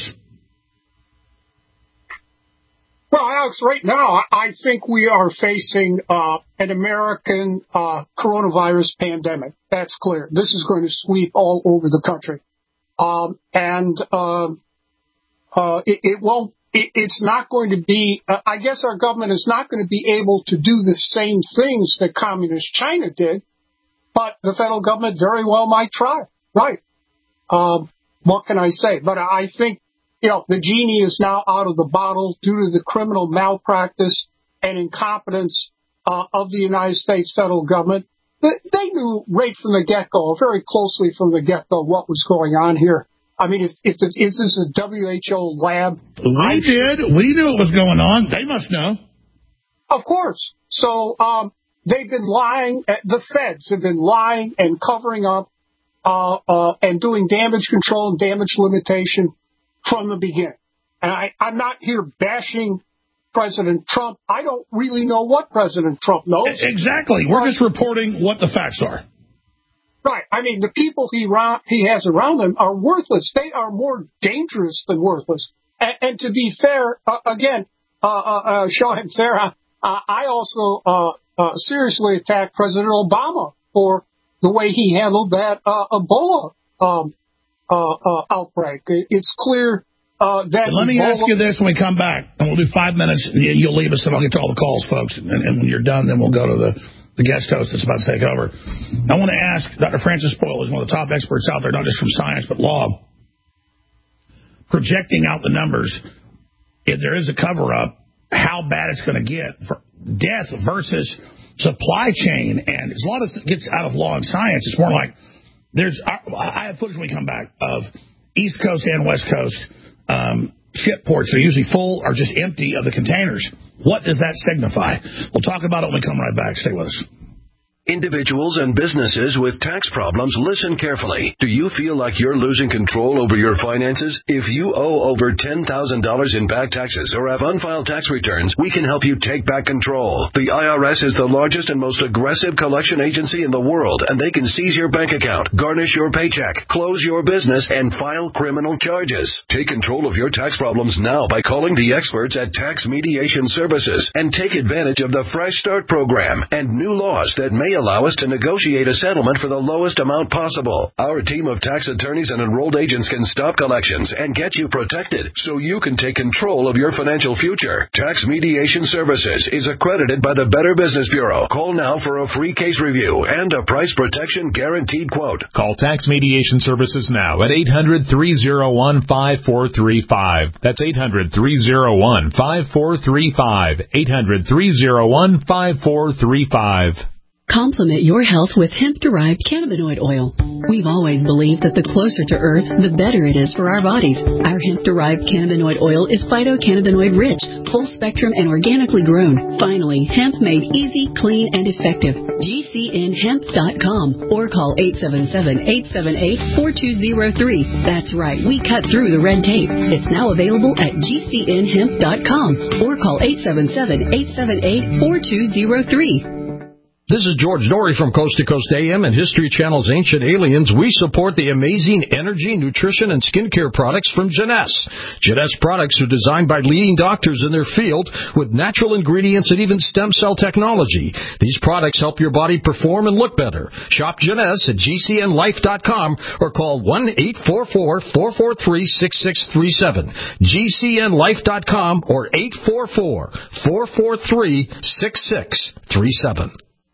Well, Alex, right now, I think we are facing uh, an American uh, coronavirus pandemic. That's clear. This is going to sweep all over the country. Um, and um, uh, it, it won't, it, it's not going to be, uh, I guess our government is not going to be able to do the same things that Communist China did, but the federal government very well might try. Right. Um, what can I say? But I think, you know, the genie is now out of the bottle due to the criminal malpractice and incompetence uh, of the United States federal government. They knew right from the get-go, very closely from the get-go, what was going on here. I mean, if, if it, is this a W H O lab? We I, did. We knew it was going on. They must know. Of course. So um, they've been lying. The feds have been lying and covering up uh, uh, and doing damage control and damage limitation from the beginning. And I, I'm not here bashing President Trump. I don't really know what President Trump knows. Exactly. We're just reporting what the facts are. Right. I mean, the people he he has around him are worthless. They are more dangerous than worthless. And, and to be fair, uh, again, uh, uh, uh, Sean Farah, uh, I also uh, uh, seriously attacked President Obama for the way he handled that uh, Ebola um, uh, uh, outbreak. It's clear uh, that. Let me Ebola- ask you this when we come back, and we'll do five minutes, and you'll leave us, and I'll get to all the calls, folks. And, and when you're done, then we'll go to the. the guest host that's about to take over. I want to ask, Doctor Francis Boyle is one of the top experts out there, not just from science, but law, projecting out the numbers. If there is a cover-up, how bad it's going to get for death versus supply chain. And as long as it gets out of law and science, it's more like there's, I have footage when we come back of East Coast and West Coast um, ship ports that are usually full or just empty of the containers. What does that signify? We'll talk about it when we come right back. Stay with us. Individuals and businesses with tax problems, listen carefully. Do you feel like you're losing control over your finances? If you owe over ten thousand dollars in back taxes or have unfiled tax returns, we can help you take back control. The I R S is the largest and most aggressive collection agency in the world, and they can seize your bank account, garnish your paycheck, close your business, and file criminal charges. Take control of your tax problems now by calling the experts at Tax Mediation Services and take advantage of the Fresh Start program and new laws that may allow us to negotiate a settlement for the lowest amount possible. Our team of tax attorneys and enrolled agents can stop collections and get you protected so you can take control of your financial future. Tax Mediation Services is accredited by the Better Business Bureau. Call now for a free case review and a price protection guaranteed quote. Call Tax Mediation Services now at eight hundred, three oh one, five four three five. That's eight hundred, three oh one, five four three five. eight hundred, three oh one, five four three five. Complement your health with hemp-derived cannabinoid oil. We've always believed that the closer to Earth, the better it is for our bodies. Our hemp-derived cannabinoid oil is phytocannabinoid-rich, full-spectrum, and organically grown. Finally, hemp made easy, clean, and effective. G C N hemp dot com or call eight seven seven, eight seven eight, four two zero three. That's right, we cut through the red tape. It's now available at G C N hemp dot com or call eight seven seven, eight seven eight, four two zero three. This is George Norrie from Coast to Coast A M and History Channel's Ancient Aliens. We support the amazing energy, nutrition, and skincare products from Jeunesse. Jeunesse products are designed by leading doctors in their field with natural ingredients and even stem cell technology. These products help your body perform and look better. Shop Jeunesse at G C N life dot com or call one eight four four, four four three, six six three seven. G C N life dot com or eight four four, four four three, six six three seven.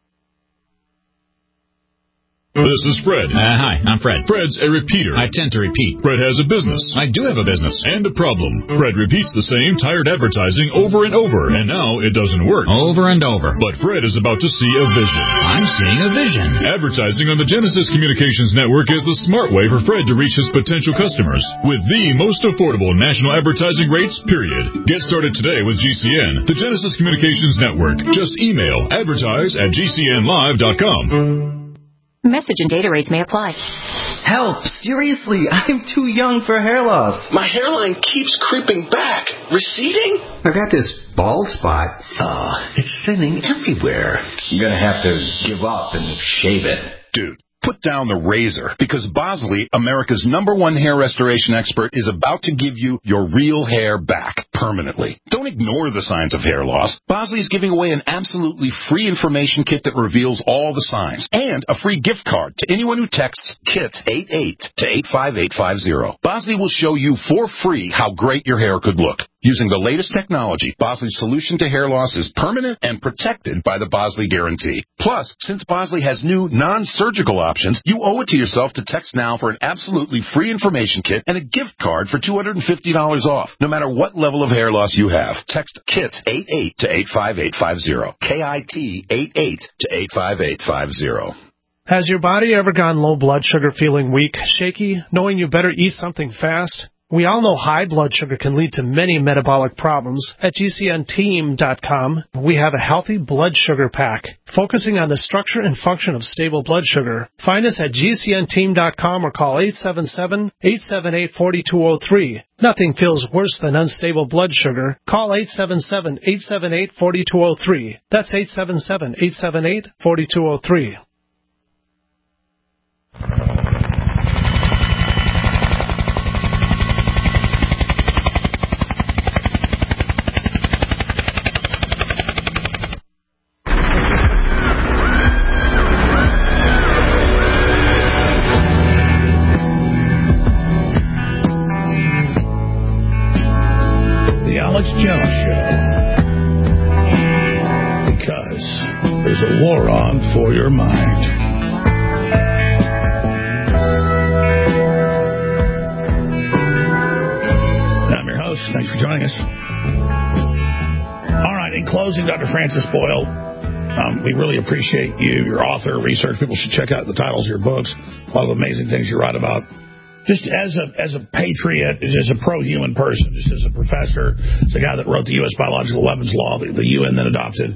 This is Fred. Uh, hi, I'm Fred. Fred's a repeater. I tend to repeat. Fred has a business. I do have a business. And a problem. Fred repeats the same tired advertising over and over, and now it doesn't work. Over and over. But Fred is about to see a vision. I'm seeing a vision. Advertising on the Genesis Communications Network is the smart way for Fred to reach his potential customers with the most affordable national advertising rates, period. Get started today with G C N, the Genesis Communications Network. Just email advertise at G C N live dot com. Message and data rates may apply. Help! Seriously, I'm too young for hair loss. My hairline keeps creeping back. Receding? I've got this bald spot. Oh, it's thinning everywhere. I'm gonna have to give up and shave it. Dude, put down the razor, because Bosley, America's number one hair restoration expert, is about to give you your real hair back permanently. Don't ignore the signs of hair loss. Bosley is giving away an absolutely free information kit that reveals all the signs, and a free gift card to anyone who texts KIT eighty-eight to eight five eight five zero. Bosley will show you for free how great your hair could look. Using the latest technology, Bosley's solution to hair loss is permanent and protected by the Bosley Guarantee. Plus, since Bosley has new non-surgical options, you owe it to yourself to text now for an absolutely free information kit and a gift card for two hundred fifty dollars off, no matter what level of hair loss you have. Text KIT eighty-eight to eight five eight five zero. K I T eighty-eight to eight five eight five zero. Has your body ever gone low blood sugar, feeling weak, shaky, knowing you better eat something fast? We all know high blood sugar can lead to many metabolic problems. At G C N team dot com, we have a healthy blood sugar pack, focusing on the structure and function of stable blood sugar. Find us at G C N team dot com or call eight seven seven, eight seven eight, four two zero three. Nothing feels worse than unstable blood sugar. Call eight seven seven, eight seven eight, four two zero three. That's eight seven seven, eight seven eight, four two zero three. Jones Show, because there's a war on for your mind. I'm your host. Thanks for joining us. All right, in closing, Doctor Francis Boyle, um, we really appreciate you, your author, research. People should check out the titles of your books, a lot of amazing things you write about. Just as a as a patriot, as a pro-human person, just as a professor, as a guy that wrote the U S Biological Weapons Law, the, the U N then adopted.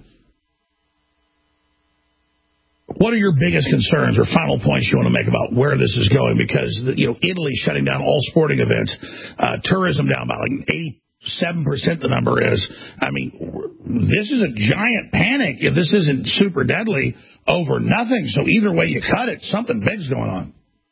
What are your biggest concerns or final points you want to make about where this is going? Because the, you know, Italy shutting down all sporting events, uh, tourism down by like eighty-seven percent. The number is. I mean, this is a giant panic if this isn't super deadly over nothing. So either way you cut it, something big's going on.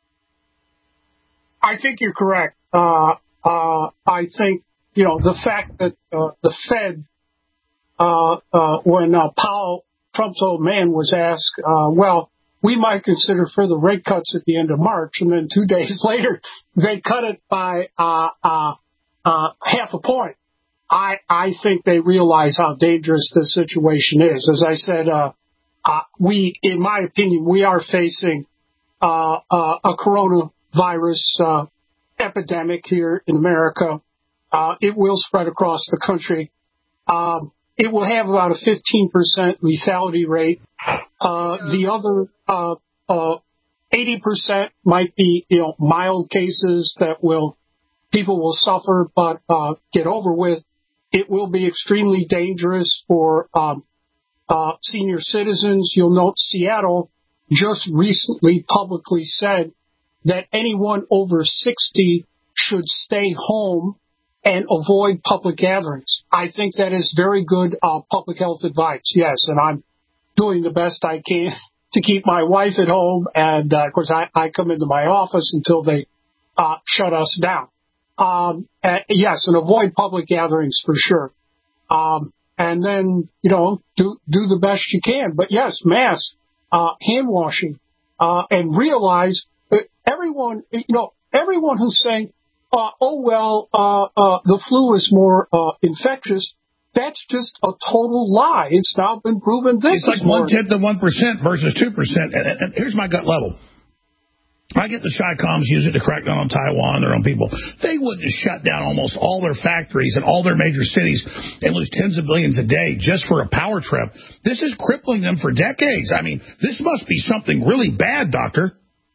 I think you're correct. Uh, uh, I think, you know, the fact that uh, the Fed, uh, uh, when uh, Powell, Trump's old man, was asked, uh, well, we might consider further rate cuts at the end of March, and then two days later, they cut it by uh, uh, uh, half a point. I, I think they realize how dangerous this situation is. As I said, uh, uh, we, in my opinion, we are facing uh, uh, a coronavirus virus uh, epidemic here in America. Uh, it will spread across the country. Um, it will have about a fifteen percent lethality rate. Uh, the other uh, uh, eighty percent might be, you know, mild cases that will people will suffer but uh, get over with. It will be extremely dangerous for um, uh, senior citizens. You'll note Seattle just recently publicly said that anyone over sixty should stay home and avoid public gatherings. I think that is very good uh, public health advice, yes, and I'm doing the best I can to keep my wife at home, and, uh, of course, I, I come into my office until they uh, shut us down. Um, uh, yes, and avoid public gatherings for sure. Um, and then, you know, do do the best you can. But, yes, masks, uh, hand washing, uh, and realize that everyone, you know, everyone who's saying, Uh, oh, well, uh, uh, the flu is more uh, infectious. That's just a total lie. It's now been proven this It's like is more... one-tenth of one percent versus two percent. And, and here's my gut level. I get the Chi-Coms use it to crack down on Taiwan and their own people. They wouldn't shut down almost all their factories and all their major cities and lose tens of billions a day just for a power trip. This is crippling them for decades. I mean, this must be something really bad, Doctor.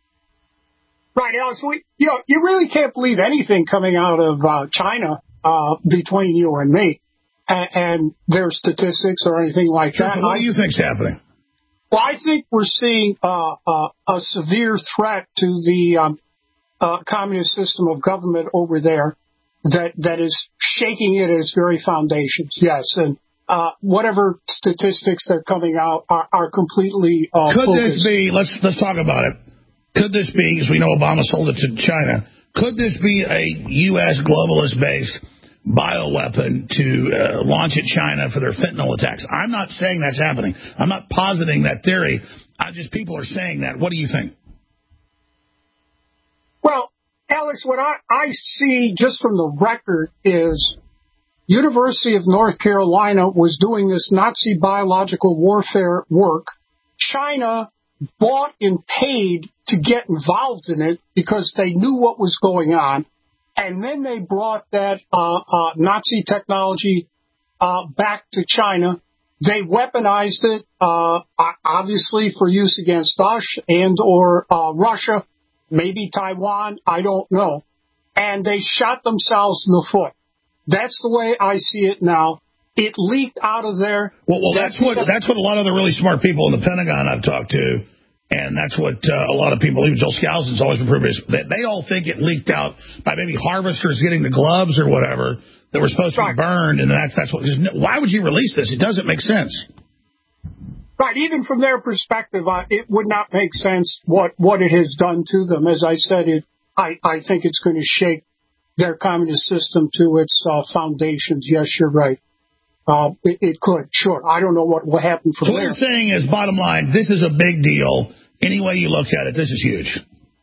Right, Alex, we, you know, you really can't believe anything coming out of uh, China uh, between you and me and, and their statistics or anything like Sure, that. so what I, do you think's happening? Well, I think we're seeing uh, uh, a severe threat to the um, uh, communist system of government over there that that is shaking it at its very foundations, yes. And uh, whatever statistics that are coming out are, are completely uh, Could focused. this be, let's let's talk about it. Could this be, as we know Obama sold it to China, could this be a U S globalist-based bioweapon to uh, launch at China for their fentanyl attacks? I'm not saying that's happening. I'm not positing that theory. I just, people are saying that. What do you think? Well, Alex, what I, I see just from the record is University of North Carolina was doing this Nazi biological warfare work. China bought and paid to get involved in it because they knew what was going on. And then they brought that uh, uh, Nazi technology uh, back to China. They weaponized it, uh, obviously, for use against us and or uh, Russia, maybe Taiwan, I don't know. And they shot themselves in the foot. That's the way I see it now. It leaked out of there. Well, well that's what that's what a lot of the really smart people in the Pentagon I've talked to, and that's what uh, a lot of people, even Joel Skousen's always been proving, is that they all think it leaked out by maybe harvesters getting the gloves or whatever that were supposed to be burned, and that's that's what. Why would you release this? It doesn't make sense. Right, even from their perspective, uh, it would not make sense what, what it has done to them. As I said, it I, I think it's going to shake their communist system to its uh, foundations. Yes, you're right. Uh, it, it could, sure. I don't know what will happen from so there. So what you're saying is, bottom line, this is a big deal. Any way you look at it, this is huge.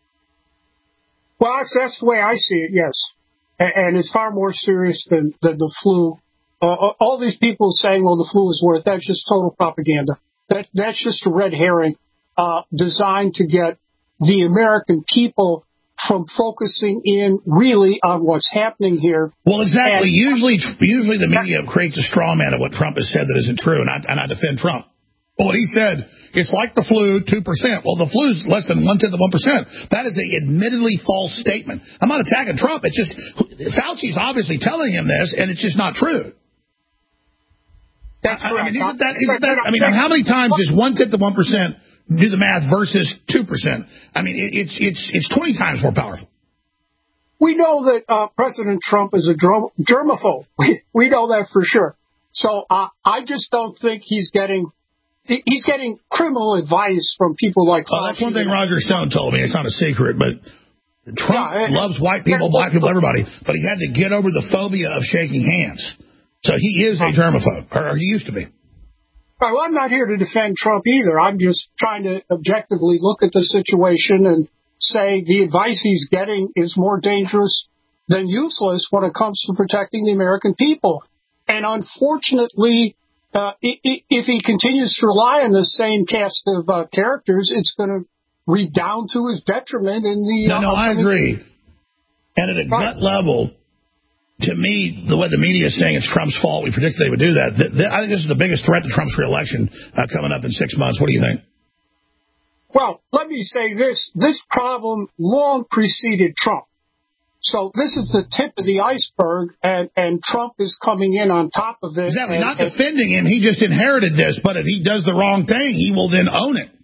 Well, that's, that's the way I see it, yes. And, and it's far more serious than, than the flu. Uh, all these people saying, well, the flu is worth, that's just total propaganda. That That's just a red herring uh, designed to get the American people from focusing in really on what's happening here. Well, exactly. And, usually usually the media creates a straw man of what Trump has said that isn't true, and I, and I defend Trump. But what he said, it's like the flu, two percent. Well, the flu is less than one-tenth of one percent. That is an admittedly false statement. I'm not attacking Trump. It's just Fauci's obviously telling him this, and it's just not true. That's I, I mean, isn't that, isn't isn't that, I mean, how many times is one-tenth of one percent do the math versus two percent? I mean, it, it's it's it's twenty times more powerful. We know that uh, President Trump is a germ- germaphobe. We, we know that for sure. So uh, I just don't think he's getting he's getting criminal advice from people like. Oh, that's one thing Roger Stone told me. It's not a secret, but Trump yeah, it, loves white people, black people, everybody. But he had to get over the phobia of shaking hands. So he is a germaphobe, or he used to be. Right, well, I'm not here to defend Trump either. I'm just trying to objectively look at the situation and say the advice he's getting is more dangerous than useless when it comes to protecting the American people. And unfortunately, uh, if he continues to rely on the same cast of uh, characters, it's going to redound to his detriment in the... No, no, uh, I agree. And at a right. gut level, to me, the way the media is saying it's Trump's fault, we predicted they would do that. The, the, I think this is the biggest threat to Trump's reelection uh, coming up in six months. What do you think? Well, let me say this. This problem long preceded Trump. So this is the tip of the iceberg, and, and Trump is coming in on top of it. Exactly. And, Not and, defending him. He just inherited this. But if he does the wrong thing, he will then own it.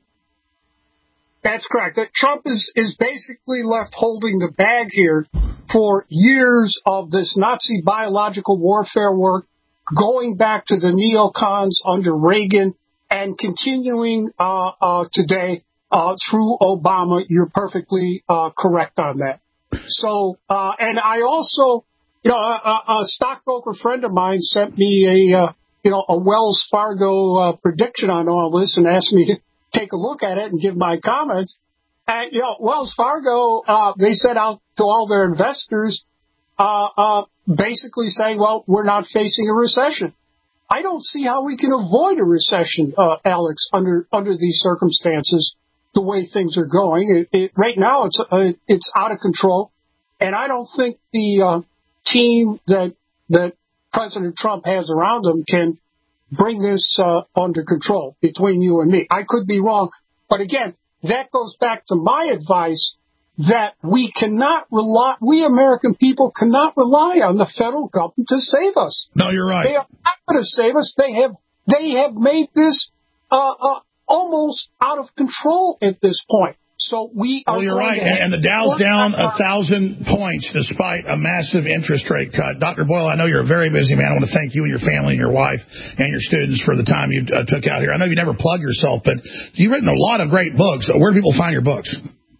That's correct. That Trump is, is basically left holding the bag here for years of this Nazi biological warfare work, going back to the neocons under Reagan and continuing uh, uh, today uh, through Obama. You're perfectly uh, correct on that. So, uh, and I also, you know, a, a stockbroker friend of mine sent me a, uh, you know, a Wells Fargo uh, prediction on all this and asked me to take a look at it and give my comments. And, you know, Wells Fargo, uh, they set out to all their investors, uh, uh, basically saying, well, we're not facing a recession. I don't see how we can avoid a recession, uh, Alex, under, under these circumstances, the way things are going. It, it, right now, it's, uh, it's out of control. And I don't think the, uh, team that, that President Trump has around him can bring this uh, under control between you and me. I could be wrong. But again, that goes back to my advice that we cannot rely, we American people cannot rely on the federal government to save us. No, you're right. They are not going to save us. They have, they have made this uh, uh, almost out of control at this point. So we are. Well, you're right. And, and the Dow's down a thousand points despite a massive interest rate cut. Doctor Boyle, I know you're a very busy man. I want to thank you and your family and your wife and your students for the time you uh, took out here. I know you never plug yourself, but you've written a lot of great books. Where do people find your books?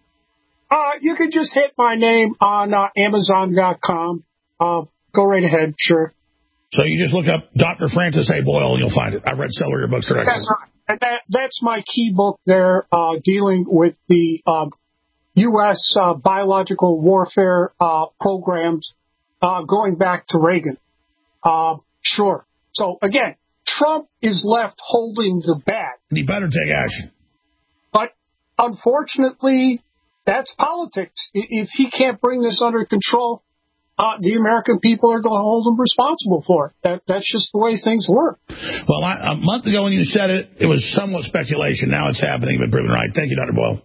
Uh, you can just hit my name on uh, Amazon dot com. Uh, go right ahead, sure. So you just look up Doctor Francis A. Boyle and you'll find it. I've read several of your books directly. That's right. And that, that's my key book there, uh, dealing with the um, U S uh, biological warfare uh, programs uh, going back to Reagan. Uh, sure. So, again, Trump is left holding the bag. He better take action. But, unfortunately, that's politics. If he can't bring this under control, Uh, the American people are going to hold them responsible for it. That, that's just the way things work. Well, I, a month ago when you said it, it was somewhat speculation. Now it's happening, but proven right. Thank you, Doctor Boyle.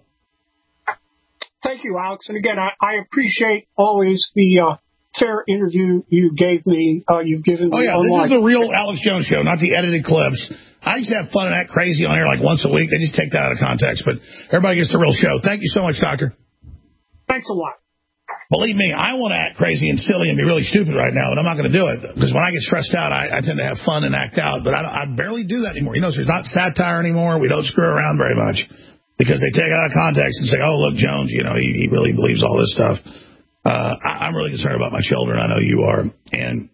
Thank you, Alex. And again, I, I appreciate always the uh, fair interview you gave me. Uh, you've given me. Oh, yeah, online. This is the real Alex Jones show, not the edited clips. I used to have fun and act crazy on here like once a week. They just take that out of context. But everybody gets the real show. Thank you so much, Doctor. Thanks a lot. Believe me, I want to act crazy and silly and be really stupid right now, but I'm not going to do it. Because when I get stressed out, I, I tend to have fun and act out. But I, I barely do that anymore. You know, there's not satire anymore. We don't screw around very much. Because they take it out of context and say, oh, look, Jones, you know, he, he really believes all this stuff. Uh, I, I'm really concerned about my children. I know you are. And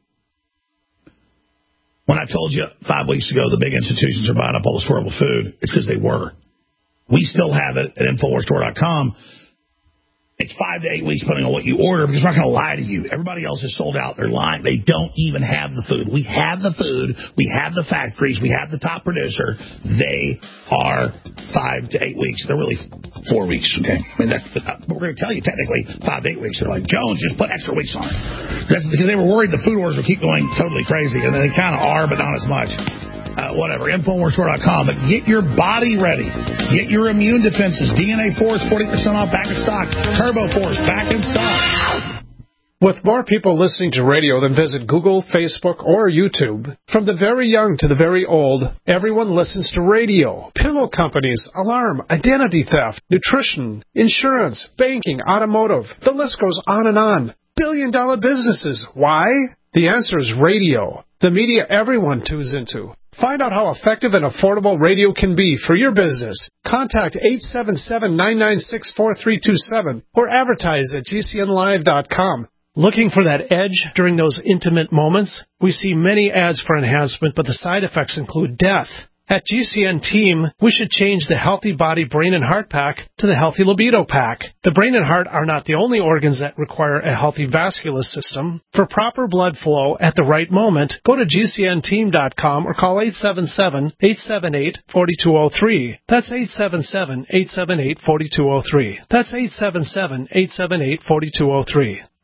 when I told you five weeks ago the big institutions are buying up all this horrible food, it's because they were. We still have it at Infowars Store dot com. It's five to eight weeks depending on what you order, because we're not going to lie to you. Everybody else is sold out. They're lying. They don't even have the food. We have the food. We have the factories. We have the top producer. They are five to eight weeks. They're really four weeks, okay? I mean, that's, we're going to tell you technically five to eight weeks. They're like, Jones, just put extra weeks on it. That's because they were worried the food wars would keep going totally crazy, and they kind of are, but not as much. Uh, whatever, Infowars Store dot com. But get your body ready. Get your immune defenses. D N A Force, forty percent off, back in stock. Turbo Force, back in stock. With more people listening to radio than visit Google, Facebook, or YouTube, from the very young to the very old, everyone listens to radio. Pillow companies, alarm, identity theft, nutrition, insurance, banking, automotive. The list goes on and on. Billion-dollar businesses. Why? The answer is radio. The media everyone tunes into. Find out how effective and affordable radio can be for your business. Contact eight seven seven, nine nine six, four three two seven or advertise at G C N live dot com. Looking for that edge during those intimate moments? We see many ads for enhancement, but the side effects include death. At G C N Team, we should change the Healthy Body, Brain, and Heart Pack to the Healthy Libido Pack. The brain and heart are not the only organs that require a healthy vascular system. For proper blood flow at the right moment, go to G C N team dot com or call eight seven seven, eight seven eight, four two zero three. That's eight seven seven, eight seven eight, four two zero three. That's eight seven seven, eight seven eight, four two zero three.